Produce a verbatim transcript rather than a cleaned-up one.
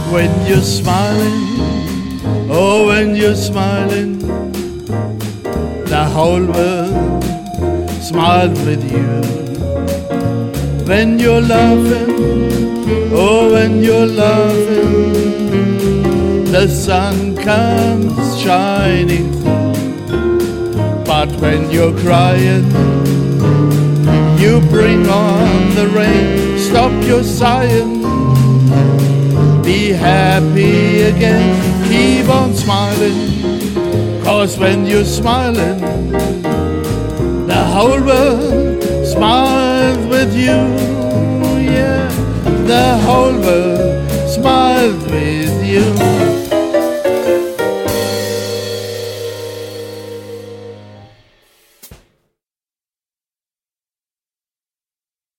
When you're smiling, oh, when you're smiling, the whole world smiles with you. When you're laughing, oh, when you're laughing, the sun comes shining through. But when you're crying, you bring on the rain. Stop your sighing, be happy again, keep on smiling. 'Cause when you're smiling, the whole world smiles with you. Yeah, the whole world smiles with you.